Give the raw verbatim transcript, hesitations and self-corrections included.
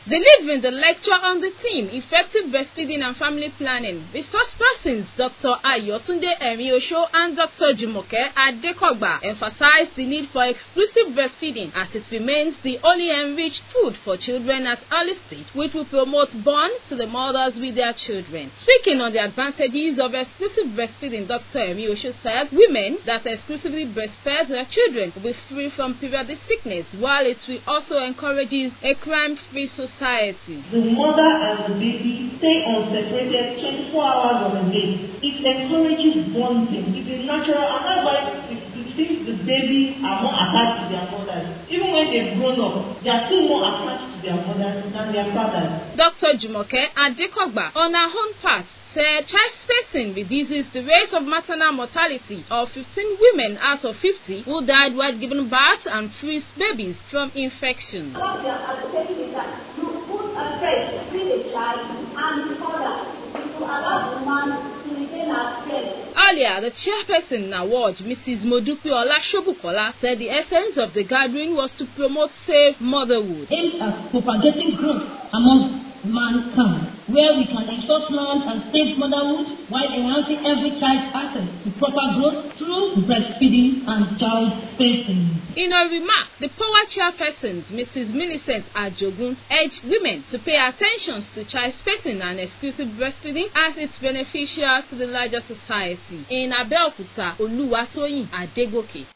Delivering the lecture on the theme Effective Breastfeeding and Family Planning, resource persons Doctor Ayotunde Erinosho and Doctor Jumoke Adekogba emphasized the need for exclusive breastfeeding as it remains the only enriched food for children at early stage, which will promote bonds to the mothers with their children. Speaking on the advantages of exclusive breastfeeding, Doctor Erinosho said women that exclusively breastfeed their children will be free from periodic sickness, while it will also encourages a crime-free society. The mother and the baby stay unseparated twenty-four hours on a day. It encourages bonding. It is natural, and that's why it seems the babies are more attached to their mothers. Even when they've grown up, they are still more attached to their mothers than their fathers. Doctor Jumoke Adekogba, on her own part, said child spacing reduces the rate of maternal mortality of fifteen women out of fifty who died while giving birth and frees babies from infection. What we are advocating is that you put a bridge between the child and the mother to allow the man to retain her strength. Earlier, the chairperson award, Missus Modupe Olashobukola, said the essence of the gathering was to promote safe motherhood. Aimed at propagating growth among mankind, where we can ensure planned and safe motherhood while enhancing every child's access to proper growth through breastfeeding and child spacing. In a remark, the power chairpersons, Missus Millicent Ajogun, urged women to pay attention to child spacing and exclusive breastfeeding as it's beneficial to the larger society. In Abeokuta, Oluwatoyin Adegoke.